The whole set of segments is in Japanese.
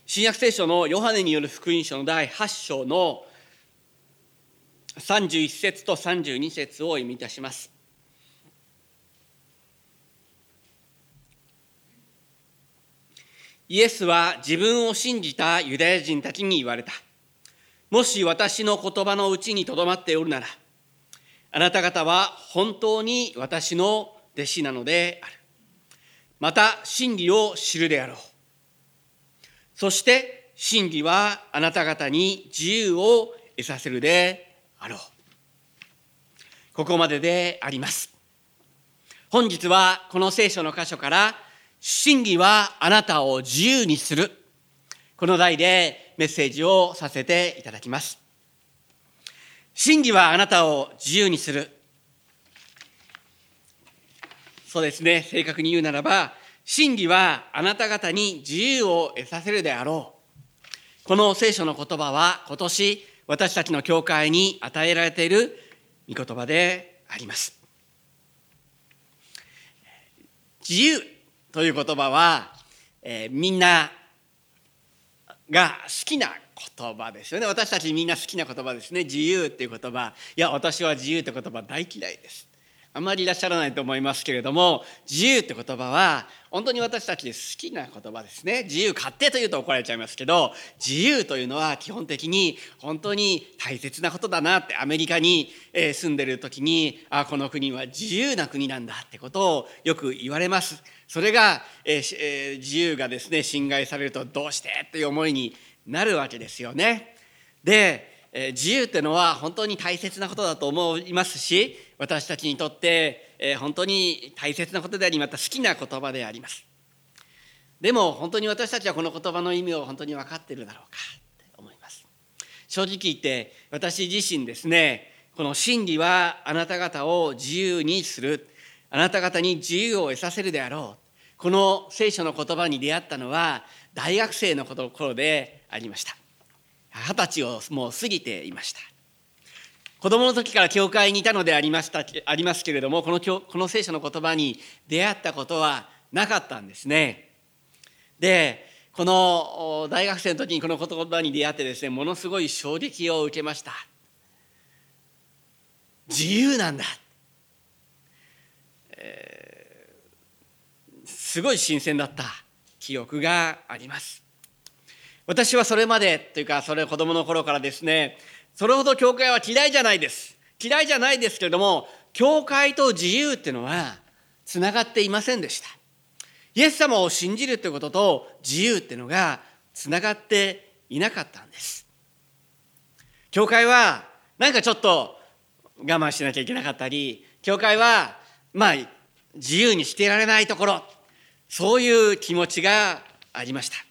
新約聖書のヨハネによる福音書の第8章の31節と32節を読みいたします。イエスは自分を信じたユダヤ人たちに言われた。もし私の言葉のうちにとどまっておるなら、あなた方は本当に私の弟子なのである。また真理を知るであろう。そして真理はあなた方に自由を得させるであろう。ここまでであります。本日はこの聖書の箇所から真理はあなたを自由にする、この題でメッセージをさせていただきます。真理はあなたを自由にする。そうですね、正確に言うならば、真理はあなた方に自由を得させるであろう。この聖書の言葉は今年私たちの教会に与えられている御言葉であります。自由という言葉は、みんなが好きな言葉ですよね。私たちみんな好きな言葉ですね。自由っていう言葉。いや、私は自由って言葉大嫌いです。あまりいらっしゃらないと思いますけれども、自由って言葉は本当に私たち好きな言葉ですね。自由勝手というと怒られちゃいますけど、自由というのは基本的に本当に大切なことだなって、アメリカに住んでる時に、この国は自由な国なんだってことをよく言われます。それが、自由がですね侵害されるとどうしてという思いになるわけですよね。で、自由っていうのは本当に大切なことだと思いますし、私たちにとって本当に大切なことであり、また好きな言葉であります。でも本当に私たちはこの言葉の意味を本当に分かっているだろうかって思います。正直言って私自身ですね、この真理はあなた方を自由にする、あなた方に自由を得させるであろう、この聖書の言葉に出会ったのは大学生の頃でありました。20歳をもう過ぎていました。子供の時から教会にいたのでありますけれども、この聖書の言葉に出会ったことはなかったんですね。で、この大学生の時にこの言葉に出会ってですね、ものすごい衝撃を受けました。自由なんだ、すごい新鮮だった記憶があります。私はそれまでというか、それ子供の頃からですね、それほど教会は嫌いじゃないです。嫌いじゃないですけれども、教会と自由っていうのはつながっていませんでした。イエス様を信じるということと自由っていうのがつながっていなかったんです。教会はなんかちょっと我慢しなきゃいけなかったり、教会は自由にしていられないところ、そういう気持ちがありました。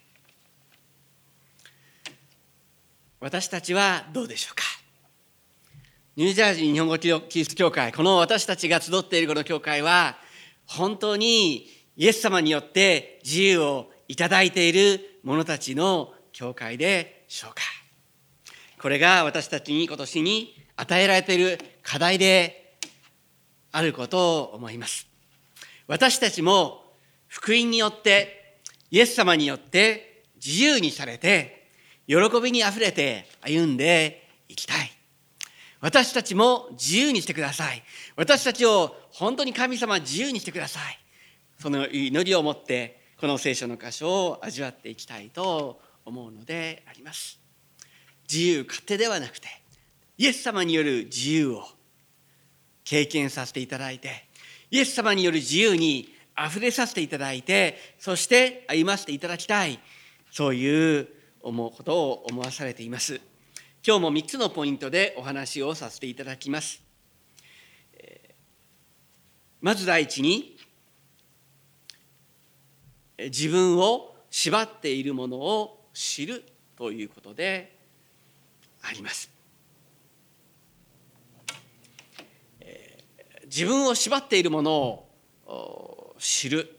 私たちはどうでしょうか。ニュージャージー日本語キリスト教会、この私たちが集っているこの教会は本当にイエス様によって自由をいただいている者たちの教会でしょうか。これが私たちに今年に与えられている課題であることを思います。私たちも福音によってイエス様によって自由にされて喜びにあふれて歩んでいきたい。私たちも自由にしてください。私たちを本当に神様は自由にしてください。その祈りを持ってこの聖書の箇所を味わっていきたいと思うのであります。自由勝手ではなくて、イエス様による自由を経験させていただいて、イエス様による自由にあふれさせていただいて、そして歩ませていただきたい、そういう思うことを思わされています。今日も3つのポイントでお話をさせていただきます。まず第一に、自分を縛っているものを知るということであります。自分を縛っているものを知る。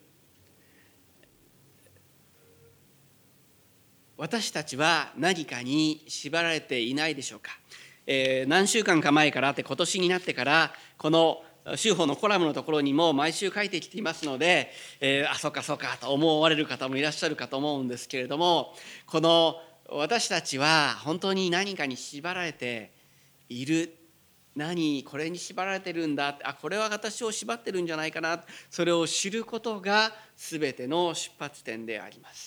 私たちは何かに縛られていないでしょうか。何週間か前から今年になってからこの修法のコラムのところにも毎週書いてきていますので、そうかそうかと思われる方もいらっしゃるかと思うんですけれども、この私たちは本当に何かに縛られている、これに縛られてるんだ、これは私を縛ってるんじゃないかな、それを知ることが全ての出発点であります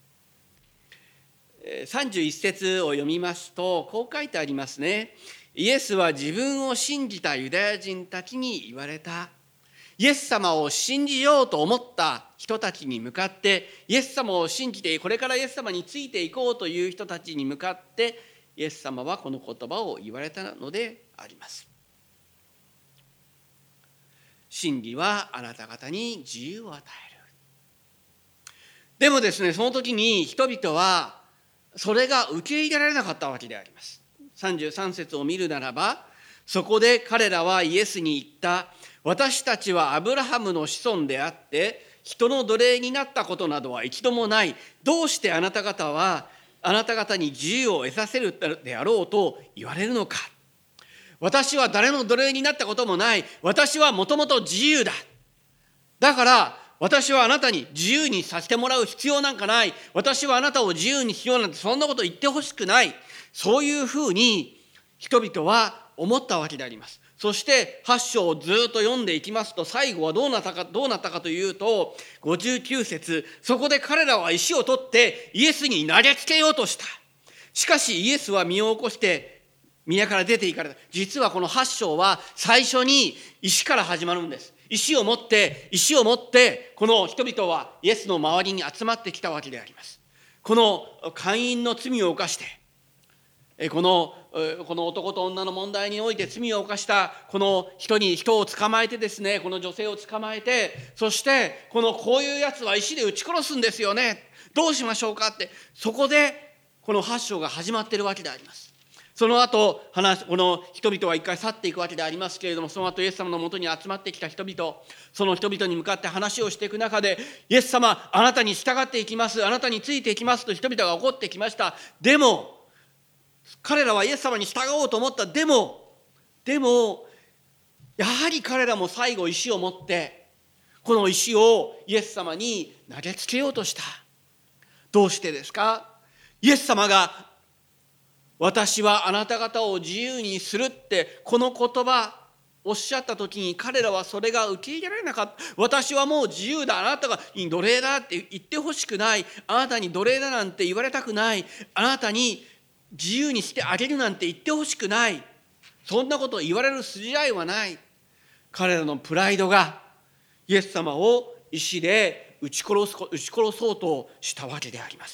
。31節を読みますとこう書いてありますね。イエスは自分を信じたユダヤ人たちに言われた。イエス様を信じようと思った人たちに向かって、イエス様を信じてこれからイエス様についていこうという人たちに向かってイエス様はこの言葉を言われたのであります。真理はあなた方に自由を与える。でもですね、その時に人々はそれが受け入れられなかったわけであります。33節を見るならば、そこで彼らはイエスに言った。私たちはアブラハムの子孫であって人の奴隷になったことなどは一度もない。どうしてあなた方に自由を得させるであろうと言われるのか。私は誰の奴隷になったこともない。私はもともと自由だ。だから私はあなたに自由にさせてもらう必要なんかない。私はあなたを自由にしようなんてそんなこと言ってほしくない。そういうふうに人々は思ったわけであります。そして8章をずっと読んでいきますと、最後はどうなったかというと、59節、そこで彼らは石を取ってイエスに投げつけようとした。しかしイエスは身を起こして宮から出て行かれた。実はこの8章は最初に石から始まるんです。石を持ってこの人々はイエスの周りに集まってきたわけであります。この姦淫の罪を犯して、この男と女の問題において罪を犯したこの人を捕まえてですね、この女性を捕まえて、そしてこういうやつは石で撃ち殺すんですよね、どうしましょうかって、そこでこの8章が始まっているわけであります。その後この人々は一回去っていくわけでありますけれども、その後イエス様のもとに集まってきた人々、その人々に向かって話をしていく中で、イエス様あなたに従っていきます、あなたについていきますと人々が怒ってきました。でも彼らはイエス様に従おうと思った。でもやはり彼らも最後石を持ってこの石をイエス様に投げつけようとした。どうしてですか。イエス様が私はあなた方を自由にするってこの言葉おっしゃった時に、彼らはそれが受け入れられなかった。私はもう自由だ、あなたが奴隷だって言ってほしくない、あなたに奴隷だなんて言われたくない、あなたに自由にしてあげるなんて言ってほしくない、そんなことを言われる筋合いはない。彼らのプライドがイエス様を石で撃ち殺そうとしたわけであります。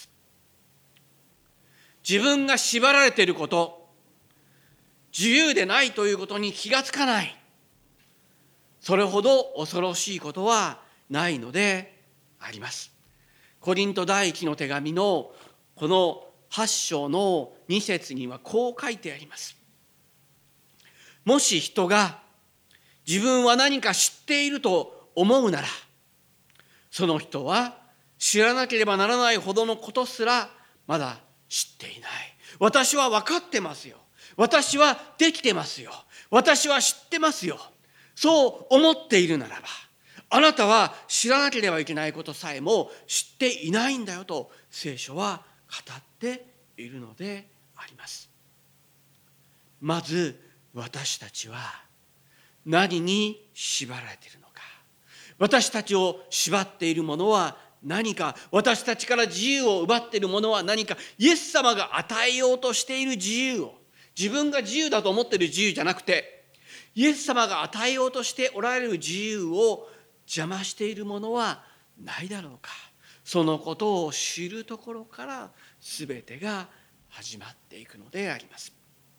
自分が縛られていること、自由でないということに気がつかない、それほど恐ろしいことはないのであります。コリント第一の手紙のこの8章の2節にはこう書いてあります。もし人が自分は何か知っていると思うなら、その人は知らなければならないほどのことすらまだ知っていない。私は分かってますよ、私はできてますよ、私は知ってますよ、そう思っているならば、あなたは知らなければいけないことさえも知っていないんだよと聖書は語っているのであります。まず私たちは何に縛られているのか。私たちを縛っているものは何か。私たちから自由を奪っているものは何か。イエス様が与えようとしている自由を、自分が自由だと思っている自由じゃなくて、イエス様が与えようとしておられる自由を邪魔しているものはないだろうか。そのことを知るところから全てが始まっていくのであります。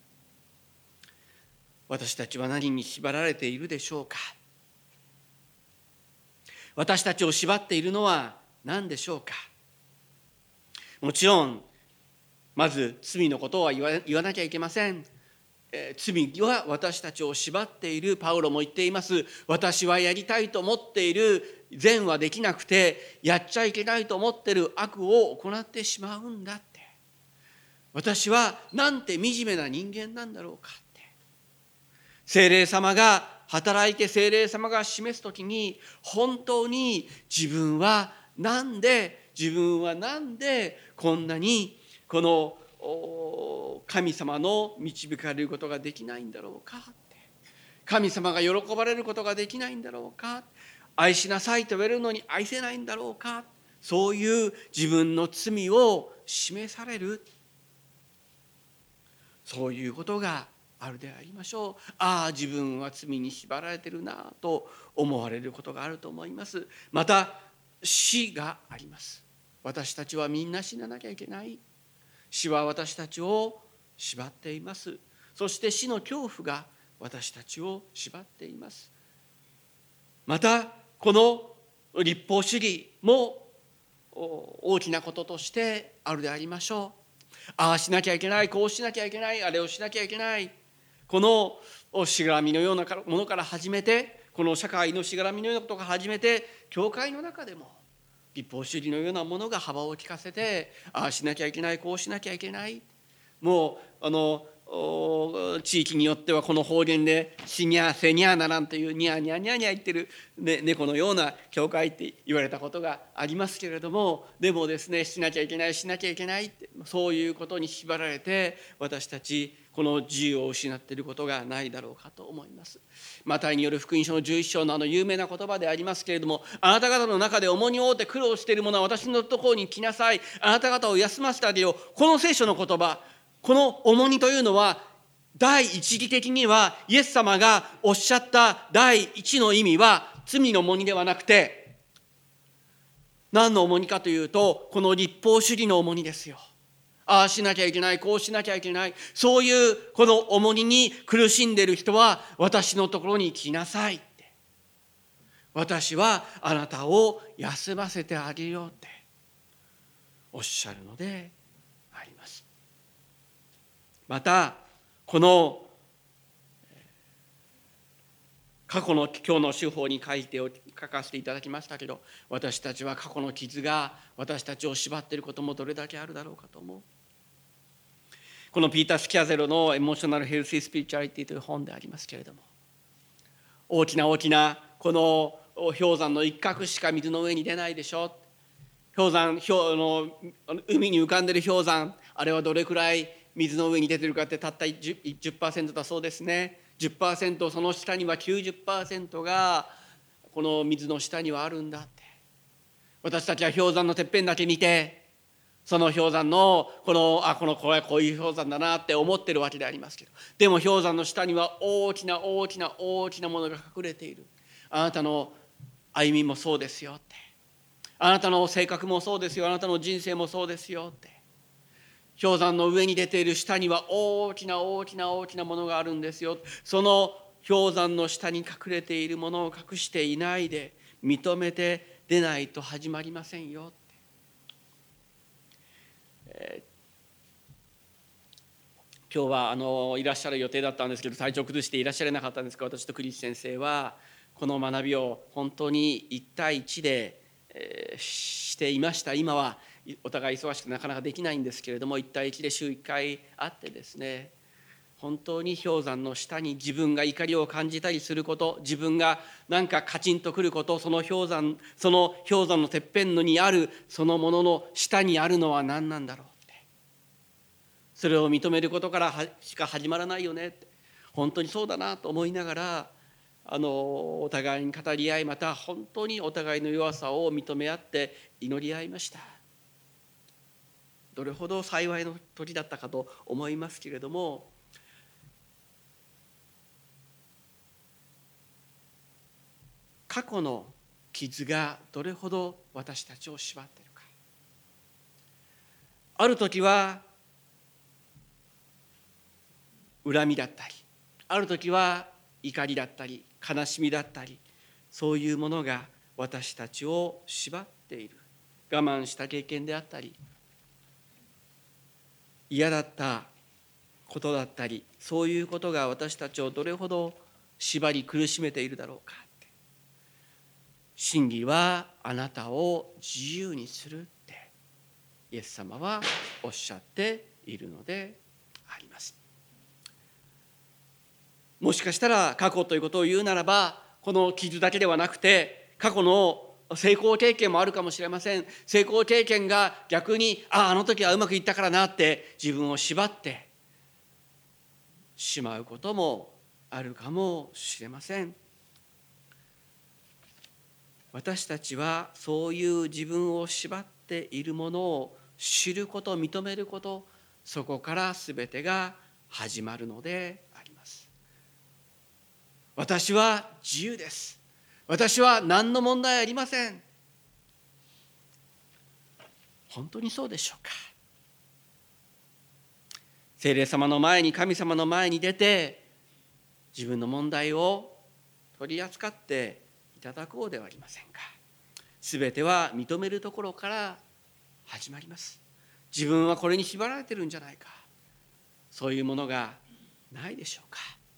私たちは何に縛られているでしょうか。私たちを縛っているのは何でしょうか。もちろんまず罪のことは言わなきゃいけません。罪は私たちを縛っている。パウロも言っています。私はやりたいと思っている善はできなくて、やっちゃいけないと思っている悪を行ってしまうんだって。私はなんて惨めな人間なんだろうかって。聖霊様が働いて聖霊様が示すときに、本当に自分はなんでこんなにこの神様の導かれることができないんだろうか、神様が喜ばれることができないんだろうか、愛しなさいと言われるのに愛せないんだろうか、そういう自分の罪を示される、そういうことがあるでありましょう。ああ、自分は罪に縛られてるなと思われることがあると思います。また死があります。私たちはみんな死ななきゃいけない。死は私たちを縛っています。そして死の恐怖が私たちを縛っています。またこの律法主義も大きなこととしてあるでありましょう。ああしなきゃいけない、こうしなきゃいけない、あれをしなきゃいけない、このしがらみのようなものから始めて、この社会のしがらみのようなことから始めて、教会の中でも律法主義のようなものが幅を利かせて、ああしなきゃいけない、こうしなきゃいけない、もう地域によってはこの方言でしにゃせにゃならんというニャーニャーニャーニャー言ってる、猫のような教会って言われたことがありますけれども、でもですね、しなきゃいけないって、そういうことに縛られて私たちこの自由を失っていることがないだろうかと思います。マタイによる福音書の11章の有名な言葉でありますけれども、あなた方の中で重荷を負って苦労している者は私のところに来なさい、あなた方を休ませてあげよう。この聖書の言葉、この重荷というのは、第一義的にはイエス様がおっしゃった第一の意味は罪の重荷ではなくて、何の重荷かというと、この律法主義の重荷ですよ。ああしなきゃいけない、こうしなきゃいけない、そういうこの重荷に苦しんでいる人は私のところに来なさいって、私はあなたを休ませてあげようっておっしゃるのであります。またこの過去の今日の手法に書かせていただきましたけど、私たちは過去の傷が私たちを縛っていることもどれだけあるだろうかと思う。このピーター・スキャゼロのエモーショナル・ヘルシー・スピリチュアリティという本でありますけれども、大きなこの氷山の一角しか水の上に出ないでしょ。海に浮かんでる氷山、あれはどれくらい水の上に出てるかって、たった 10% だそうですね。10%、その下には 90% がこの水の下にはあるんだって。私たちは氷山のてっぺんだけ見て、その氷山のこれはこういう氷山だなって思ってるわけでありますけど、でも氷山の下には大きなものが隠れている。あなたの歩みもそうですよって、あなたの性格もそうですよ、あなたの人生もそうですよって。氷山の上に出ている下には大きなものがあるんですよ。その氷山の下に隠れているものを隠していないで認めて出ないと始まりませんよって。今日はいらっしゃる予定だったんですけど、体調崩していらっしゃれなかったんですが、私とクリス先生はこの学びを本当に1対1でしていました。今はお互い忙しくなかなかできないんですけれども、1対1で週1回会ってですね、本当に氷山の下に自分が怒りを感じたりすること、自分がなんかカチンとくること、その氷山のてっぺんのにあるそのものの下にあるのは何なんだろうって、それを認めることからしか始まらないよねって、本当にそうだなと思いながらお互いに語り合い、また本当にお互いの弱さを認め合って祈り合いました。どれほど幸いの時だったかと思いますけれども、過去の傷がどれほど私たちを縛っているか。ある時は恨みだったり、ある時は怒りだったり悲しみだったり、そういうものが私たちを縛っている。我慢した経験であったり、嫌だったことだったり、そういうことが私たちをどれほど縛り苦しめているだろうか。真理はあなたを自由にするってイエス様はおっしゃっているのであります。 もしかしたら過去ということを言うならば、この傷だけではなくて、過去の成功経験もあるかもしれません。成功経験が逆に、あの時はうまくいったからなって自分を縛ってしまうこともあるかもしれません。私たちはそういう自分を縛っているものを知ること、認めること、そこから全てが始まるのであります。私は自由です。私は何の問題ありません。本当にそうでしょうか。聖霊様の前に、神様の前に出て、自分の問題を取り扱っていただこうではありませんか。すべては認めるところから始まります。自分はこれに縛られてるんじゃないか、そういうものがないでしょうか。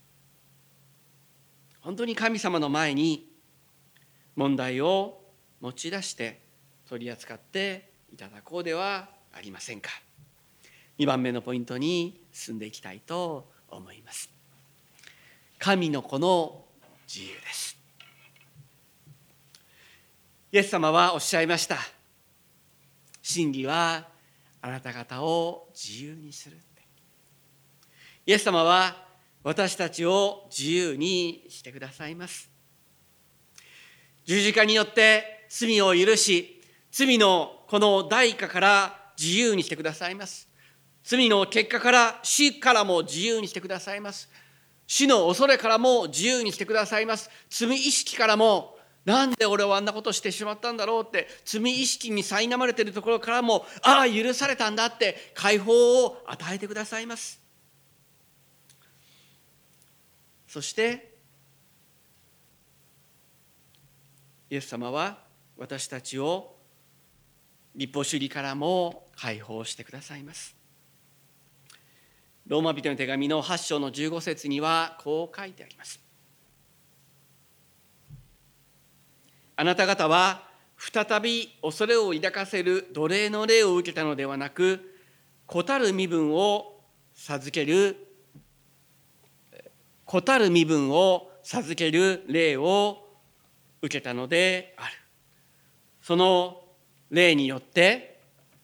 本当に神様の前に問題を持ち出して取り扱っていただこうではありませんか。2番目のポイントに進んでいきたいと思います。神の子の自由です。イエス様はおっしゃいました。真理はあなた方を自由にする。イエス様は私たちを自由にしてくださいます。十字架によって罪を許し、罪のこの代価から自由にしてくださいます。罪の結果から死からも自由にしてくださいます。死の恐れからも自由にしてくださいます。罪意識からも、なんで俺はあんなことしてしまったんだろうって罪意識に苛まれているところからも、許されたんだって解放を与えてくださいます。そしてイエス様は私たちを律法主義からも解放してくださいます。ローマ人の手紙の8章の15節にはこう書いてあります。あなた方は再び恐れを抱かせる奴隷の霊を受けたのではなく、子たる身分を授ける霊を受けたのである。その霊によって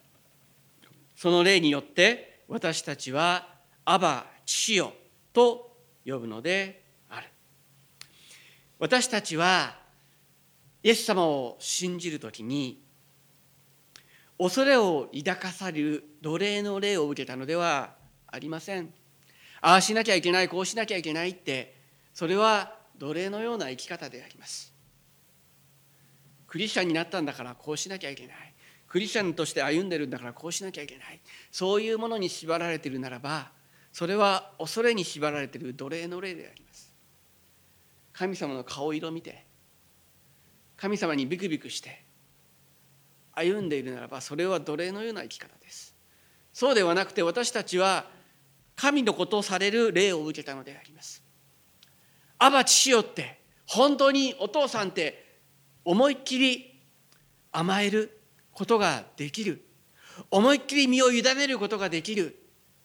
私たちはアバ父よと呼ぶのである。私たちはイエス様を信じるときに、恐れを抱かされる奴隷の霊を受けたのではありません。ああしなきゃいけない、こうしなきゃいけないって、それは奴隷のような生き方であります。クリスチャンになったんだからこうしなきゃいけない、クリスチャンとして歩んでるんだからこうしなきゃいけない、そういうものに縛られているならば、それは恐れに縛られている奴隷の霊であります。神様の顔色を見て、神様にビクビクして歩んでいるならば、それは奴隷のような生き方です。そうではなくて、私たちは神のことをされる霊を受けたのであります。アバ父よって、本当にお父さんって思いっきり甘えることができる、思いっきり身を委ねることができる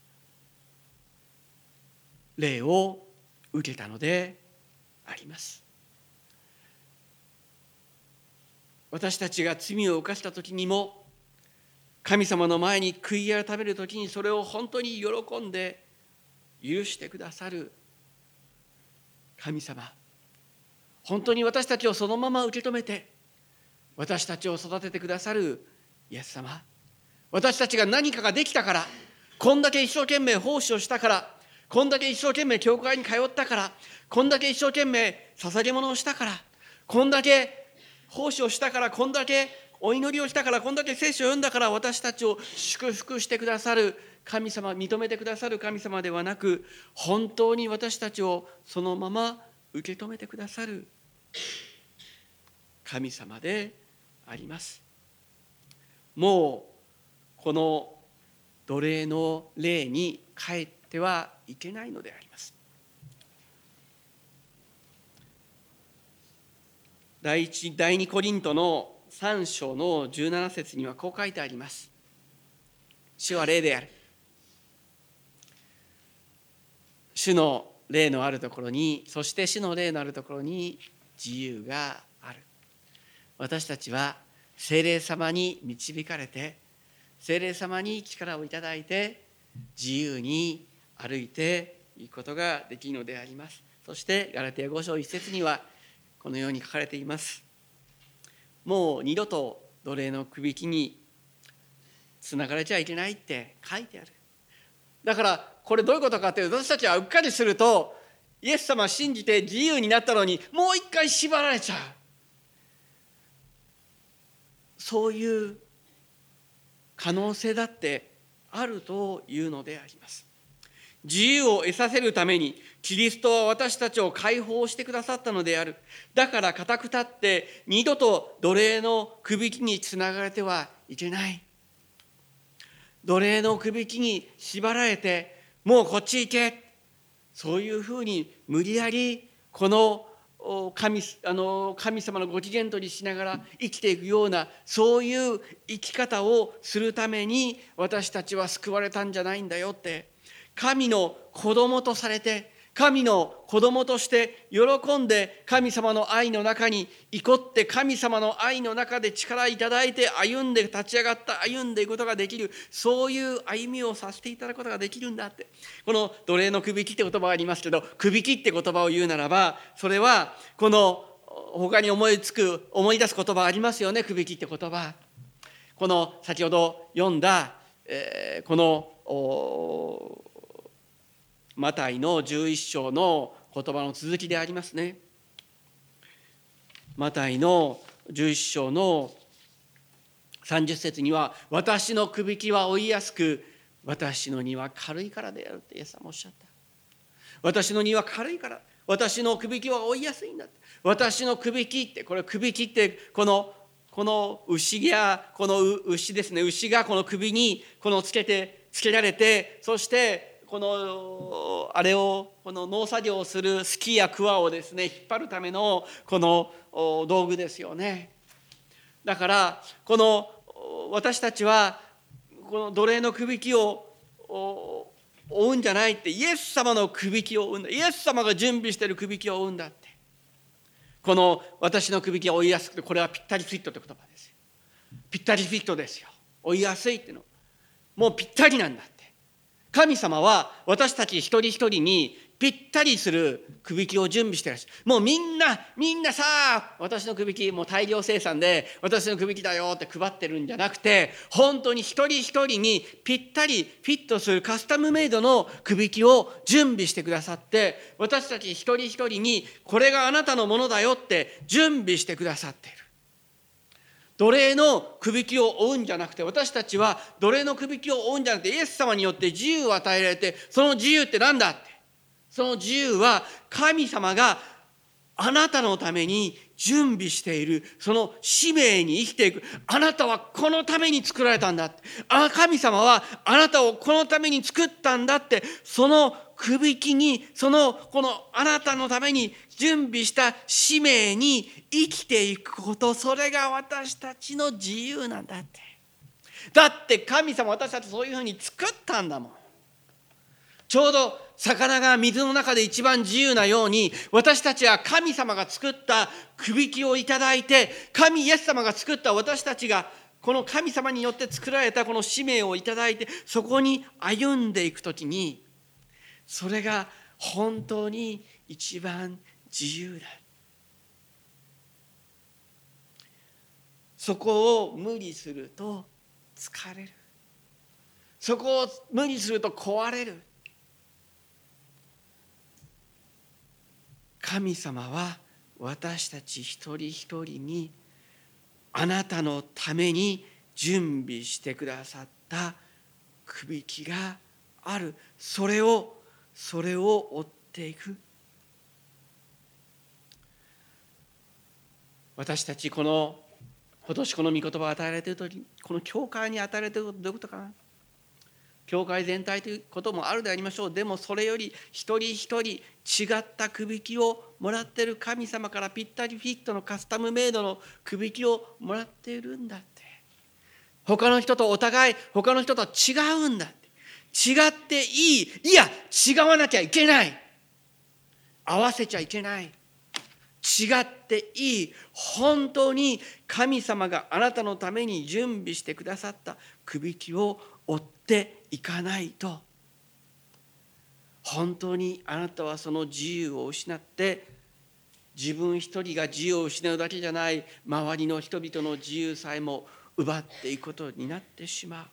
霊を受けたのであります。私たちが罪を犯したときにも、神様の前に悔い改めるときに、それを本当に喜んで許してくださる神様、本当に私たちをそのまま受け止めて私たちを育ててくださるイエス様、私たちが何かができたから、こんだけ一生懸命奉仕をしたから、こんだけ一生懸命教会に通ったから、こんだけ一生懸命捧げ物をしたから、こんだけ奉仕をしたから、こんだけお祈りをしたから、こんだけ聖書を読んだから、私たちを祝福してくださる神様、認めてくださる神様ではなく、本当に私たちをそのまま受け止めてくださる神様であります。もうこの奴隷の霊に帰ってはいけないのであります。第2コリントの3章の17節にはこう書いてあります。主は霊である。主の霊のあるところに、そして主の霊のあるところに自由がある。私たちは聖霊様に導かれて、聖霊様に力をいただいて自由に歩いていくことができるのであります。そしてガラテヤ5章1節にはこのように書かれています。もう二度と奴隷のくびきにつながれちゃいけないって書いてある。だからこれどういうことかというと、私たちはうっかりするとイエス様を信じて自由になったのにもう一回縛られちゃう、そういう可能性だってあるというのであります。自由を得させるためにキリストは私たちを解放してくださったのである。だから固く立って二度と奴隷のくびきにつながれてはいけない。奴隷のくびきに縛られてもうこっち行け、そういうふうに無理やりこの神様のご機嫌取りしながら生きていくような、そういう生き方をするために私たちは救われたんじゃないんだよって、神の子供とされて、神の子供として喜んで神様の愛の中に生こって、神様の愛の中で力いただいて歩んで立ち上がった歩んでいくことができる、そういう歩みをさせていただくことができるんだって。この奴隷のくびきって言葉がありますけど、くびきって言葉を言うならば、それはこの他に思い出す言葉ありますよね。くびきって言葉、この先ほど読んだ、このマタイの11章の言葉の続きでありますね。マタイの11章の30節には、私のくびきは負いやすく、私の荷は軽いからであるってイエス様おっしゃった。私の荷は軽いから、私のくびきは負いやすいんだって。私のくびきって、これくびきってこの牛やこの牛ですね、牛がこの首にこのつけられて、そしてこの農作業をするすきやくわをですね引っ張るためのこの道具ですよね。だからこの私たちはこの奴隷のくびきを負うんじゃないって、イエス様のくびきを負うんだ、イエス様が準備しているくびきを負うんだって。この私のくびきは負いやすくて、これはぴったりフィットという言葉ですよ。ぴったりフィットですよ。負いやすいっていうのもうぴったりなんだって。神様は私たち一人一人にぴったりするくびきを準備していらっしゃる。もうみんなさあ、私のくびきもう大量生産で私のくびきだよって配ってるんじゃなくて、本当に一人一人にぴったりフィットするカスタムメイドのくびきを準備してくださって、私たち一人一人にこれがあなたのものだよって準備してくださっている。奴隷のくびきを負うんじゃなくて、私たちは奴隷のくびきを負うんじゃなくて、イエス様によって自由を与えられて、その自由って何だって、その自由は神様があなたのために準備しているその使命に生きていく。あなたはこのために作られたんだって、神様はあなたをこのために作ったんだって、そのくびきにこのあなたのために準備した使命に生きていくこと、それが私たちの自由なんだって。だって神様私たちそういうふうに作ったんだもん。ちょうど魚が水の中で一番自由なように、私たちは神様が作ったくびきをいただいて、イエス様が作った私たちがこの神様によって作られたこの使命をいただいて、そこに歩んでいくときに、それが本当に一番自由だ。そこを無理すると疲れる。そこを無理すると壊れる。神様は私たち一人一人にあなたのために準備してくださったくびきがある。それを追っていく。私たち今年この御言葉を与えられているとき、この教会に与えられていることどういうことかな。教会全体ということもあるでありましょう。でもそれより一人一人違ったくびきをもらっている神様からぴったりフィットのカスタムメイドのくびきをもらっているんだって。他の人と他の人とは違うんだって。違っていや違わなきゃいけない。 合わせちゃいけない。違っていい。本当に神様があなたのために準備してくださったくびきを追っていかないと、本当にあなたはその自由を失って、自分一人が自由を失うだけじゃない、周りの人々の自由さえも奪っていくことになってしまう。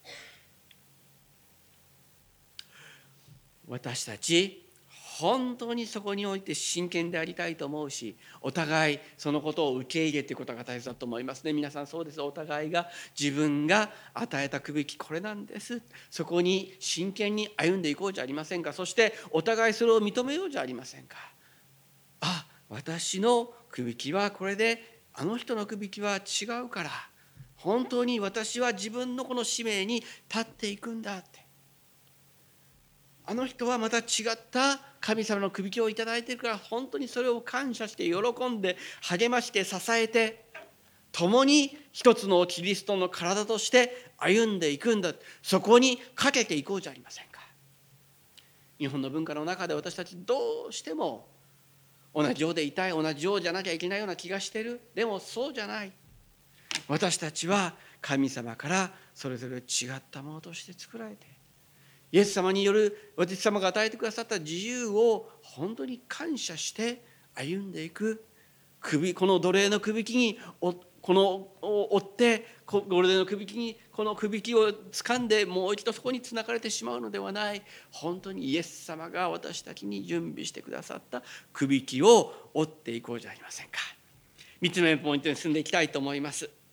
私たち本当にそこにおいて真剣でありたいと思うし、お互いそのことを受け入れていくことが大切だと思いますね。皆さんそうです。お互いが自分が与えたくびき、これなんです。そこに真剣に歩んでいこうじゃありませんか。そしてお互いそれを認めようじゃありませんか。あ、私のくびきはこれで、あの人のくびきは違うから、本当に私は自分のこの使命に立っていくんだって。あの人はまた違った神様のくびきをいただいているから、本当にそれを感謝して喜んで励まして支えて、共に一つのキリストの体として歩んでいくんだ。そこにかけていこうじゃありませんか。日本の文化の中で私たちどうしても同じようでいたい、同じようじゃなきゃいけないような気がしている。でもそうじゃない。私たちは神様からそれぞれ違ったものとして作られて、イエス様による、私様が与えてくださった自由を本当に感謝して歩んでいく。この奴隷のくびきに追って奴隷のくびきにこのくびきを掴んでもう一度そこにつながれてしまうのではない。本当にイエス様が私たちに準備してくださったくびきを追っていこうじゃありませんか。3つ目のポイントに進んでいきたいと思います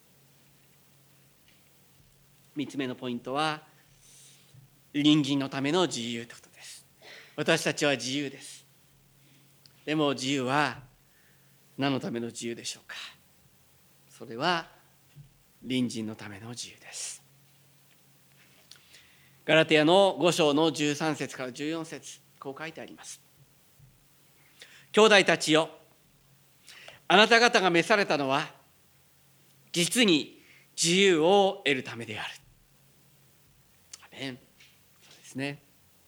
。3つ目のポイントは、隣人のための自由ということです。私たちは自由です。でも自由は何のための自由でしょうか。それは隣人のための自由です。ガラテヤの5章の13節から14節、こう書いてあります。兄弟たちよ、あなた方が召されたのは実に自由を得るためである。アメン。そうですね。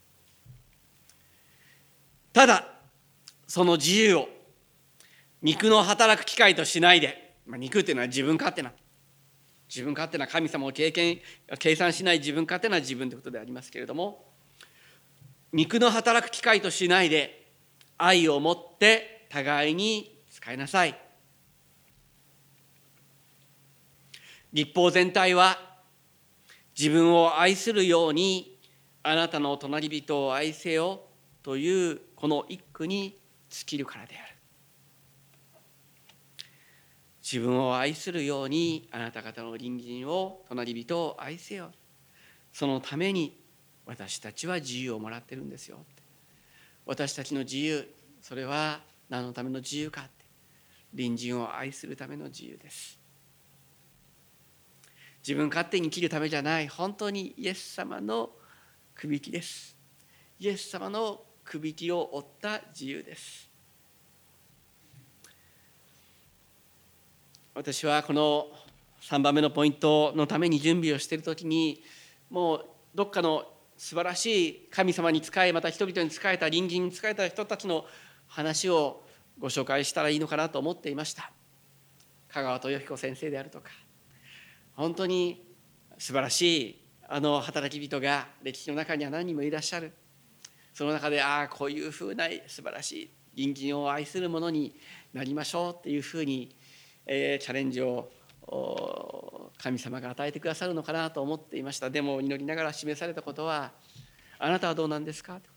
ただその自由を肉の働く機会としないで、肉っていうのは自分勝手な神様を計算しない自分勝手な自分ということでありますけれども、肉の働く機会としないで愛を持って互いに使いなさい。律法全体は自分を愛するようにあなたの隣人を愛せよというこの一句に尽きるからである。自分を愛するようにあなた方の隣人を隣人を愛せよ。そのために私たちは自由をもらってるんですよ。私たちの自由、それは何のための自由かって、隣人を愛するための自由です。自分勝手に生きるためじゃない、本当にイエス様のくびきです。イエス様のくびきを追った自由です。私はこの3番目のポイントのために準備をしているときに、もうどっかの素晴らしい神様に仕え、また人々に仕えた、隣人に仕えた人たちの話をご紹介したらいいのかなと思っていました。香川豊彦先生であるとか、本当に素晴らしい働き人が歴史の中には何人もいらっしゃる。その中でこういうふうな素晴らしい隣人を愛するものになりましょうっていうふうにチャレンジを神様が与えてくださるのかなと思っていました。でも祈りながら示されたことは、あなたはどうなんですか。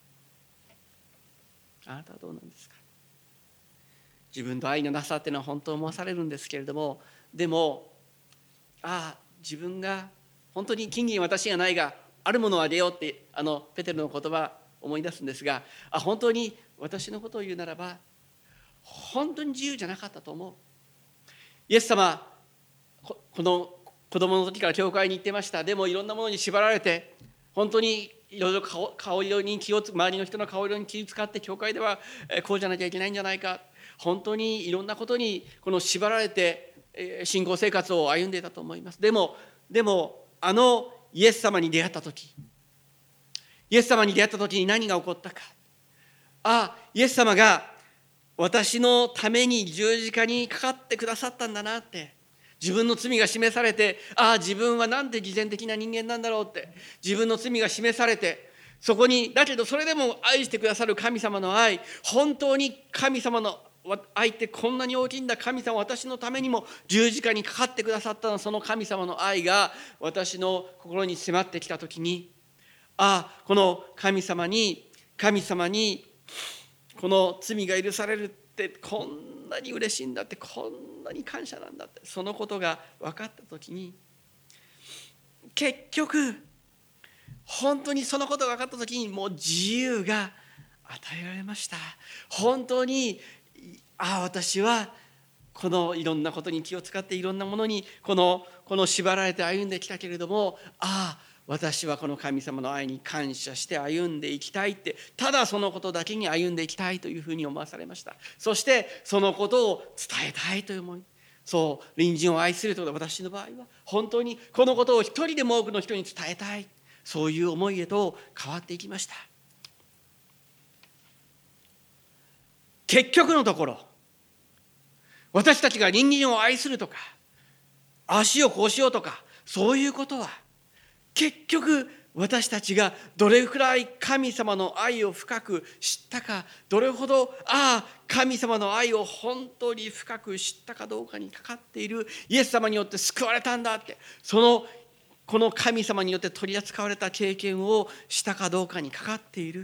あなたはどうなんですか。自分と愛のなさっていうのは本当思わされるんですけれども、でも自分が本当に金銀私がないがあるものをあげようってペテロの言葉を思い出すんですが、本当に私のことを言うならば本当に自由じゃなかったと思う。イエス様、この子供の時から教会に行ってました。でもいろんなものに縛られて、本当にいろいろ顔色に周りの人の顔色に気を使って、教会ではこうじゃなきゃいけないんじゃないか、本当にいろんなことに縛られて信仰生活を歩んでいたと思います。でもイエス様に出会った時に何が起こったか。 イエス様が私のために十字架にかかってくださったんだなって、自分の罪が示されて、自分はなんて偽善的な人間なんだろうって、自分の罪が示されて、そこにだけどそれでも愛してくださる神様の愛、本当に神様の愛ってこんなに大きいんだ、神様私のためにも十字架にかかってくださったの、その神様の愛が私の心に迫ってきたときに、この神様にこの罪が許されるってこんなに嬉しいんだって、こんなに感謝なんだって、そのことが分かったときに、結局本当にそのことが分かったときに、もう自由が与えられました。本当に私はこのいろんなことに気を使って、いろんなものにこの縛られて歩んできたけれども、私はこの神様の愛に感謝して歩んでいきたいって、ただそのことだけに歩んでいきたいというふうに思わされました。そしてそのことを伝えたいという思い、そう隣人を愛するということ、私の場合は本当にこのことを一人でも多くの人に伝えたい、そういう思いへと変わっていきました。結局のところ、私たちが隣人を愛するとか、足をこうしようとか、そういうことは結局私たちがどれくらい神様の愛を深く知ったか、どれほど神様の愛を本当に深く知ったかどうかにかかっている。イエス様によって救われたんだって、この神様によって取り扱われた経験をしたかどうかにかかっている。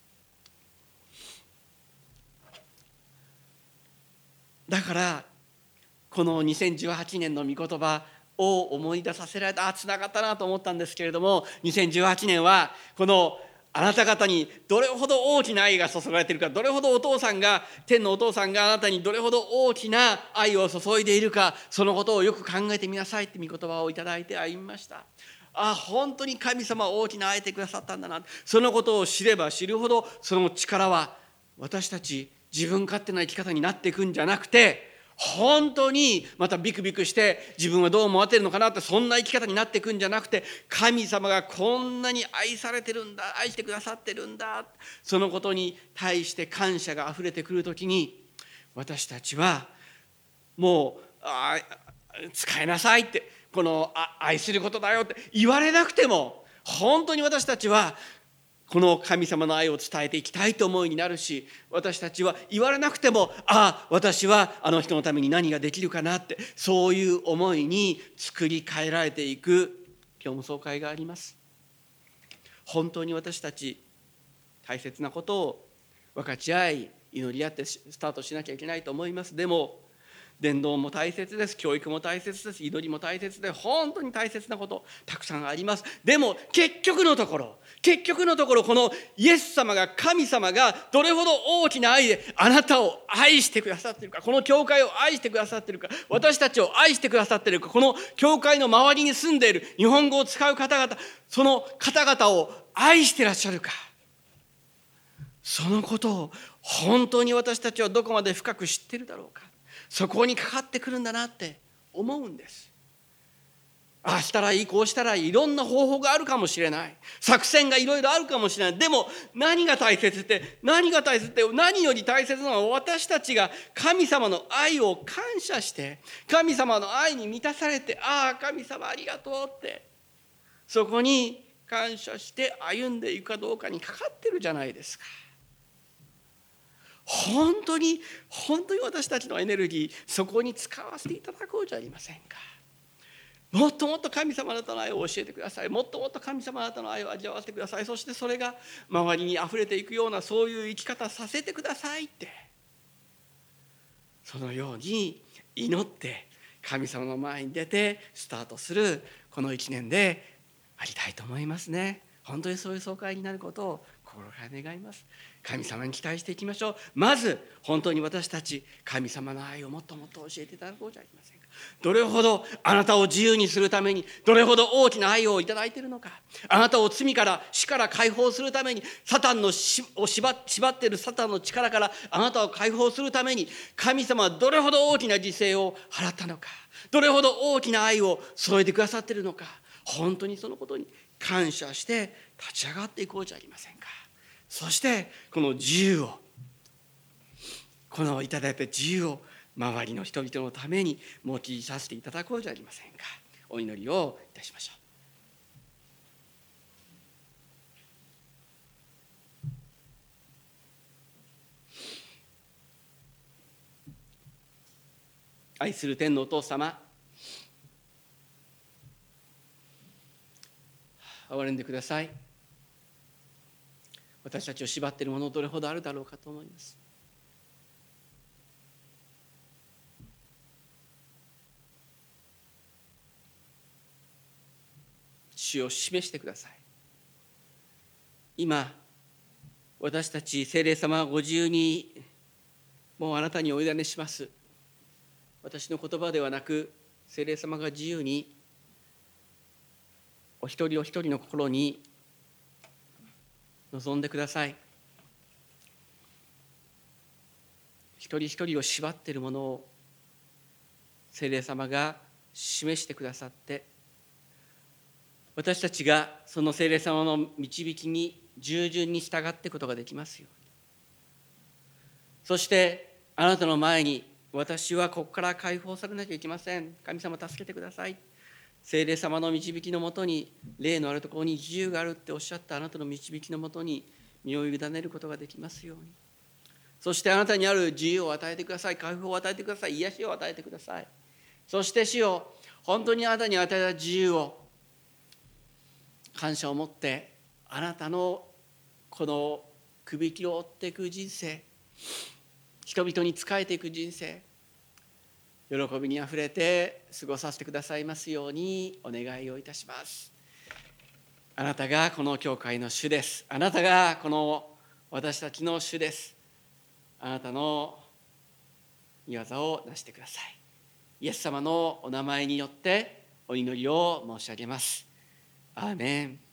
だからこの2018年の御言葉を思い出させられた、つながったなと思ったんですけれども、2018年はこのあなた方にどれほど大きな愛が注がれているか、どれほど天のお父さんがあなたにどれほど大きな愛を注いでいるか、そのことをよく考えてみなさいって御言葉をいただいて歩みました。本当に神様は大きな愛してくださったんだな。そのことを知れば知るほど、その力は私たち自分勝手な生き方になっていくんじゃなくて、本当にまたビクビクして自分はどう思われてるのかなって、そんな生き方になっていくんじゃなくて、神様がこんなに愛されてるんだ、愛してくださってるんだ、そのことに対して感謝があふれてくるときに、私たちはもう使いなさいって、この愛することだよって言われなくても、本当に私たちはこの神様の愛を伝えていきたいと思いになるし、私たちは言われなくても、私はあの人のために何ができるかなって、そういう思いに作り変えられていく今日も総会があります。本当に私たち大切なことを分かち合い、祈り合ってスタートしなきゃいけないと思います。でも伝道も大切です、教育も大切です、祈りも大切で、本当に大切なことたくさんあります。でも結局のところ、このイエス様が、神様がどれほど大きな愛であなたを愛してくださっているか、この教会を愛してくださっているか、私たちを愛してくださっているか、この教会の周りに住んでいる日本語を使う方々、その方々を愛してらっしゃるか、そのことを本当に私たちはどこまで深く知っているだろうか。そこにかかってくるんだなって思うんです。したらいい、こうしたらいい、いろんな方法があるかもしれない、作戦がいろいろあるかもしれない。でも何が大切って、何より大切なのは、私たちが神様の愛を感謝して、神様の愛に満たされて、神様ありがとうって、そこに感謝して歩んでいくかどうかにかかってるじゃないですか。本当に私たちのエネルギー、そこに使わせていただこうじゃありませんか。もっともっと神様あなたの愛を教えてください。もっともっと神様あなたの愛を味わわせてください。そしてそれが周りにあふれていくような、そういう生き方させてくださいって、そのように祈って神様の前に出てスタートするこの1年でありたいと思いますね。本当にそういう総会になることを心から願います。神様に期待していきましょう。まず本当に私たち、神様の愛をもっともっと教えていただこうじゃありませんか。どれほどあなたを自由にするために、どれほど大きな愛をいただいているのか、あなたを罪から死から解放するために、サタンの縛っているサタンの力からあなたを解放するために、神様はどれほど大きな犠牲を払ったのか、どれほど大きな愛を添えてくださっているのか、本当にそのことに感謝して立ち上がっていこうじゃありませんか。そしてこの自由をこのいただいた自由を周りの人々のために用いさせていただこうじゃありませんか。お祈りをいたしましょう。愛する天のお父様、憐れんでください。私たちを縛っているものどれほどあるだろうかと思います。主を示してください。今、私たち聖霊様はご自由にもうあなたにお委ねします。私の言葉ではなく、聖霊様が自由にお一人お一人の心に臨んでください。一人一人を縛っているものを聖霊様が示してくださって、私たちがその聖霊様の導きに従順に従っていくことができますように。そしてあなたの前に、私はここから解放されなきゃいけません、神様助けてください、聖霊様の導きのもとに、霊のあるところに自由があるっておっしゃったあなたの導きのもとに身を委ねることができますように。そしてあなたにある自由を与えてください、解放を与えてください、癒しを与えてください。そして主よ、本当にあなたに与えた自由を感謝を持って、あなたのこの首切りを追っていく人生、人々に仕えていく人生、喜びにあふれて過ごさせてくださいますようにお願いをいたします。あなたがこの教会の主です。あなたがこの私たちの主です。あなたの御業をなしてください。イエス様のお名前によってお祈りを申し上げます。アーメン。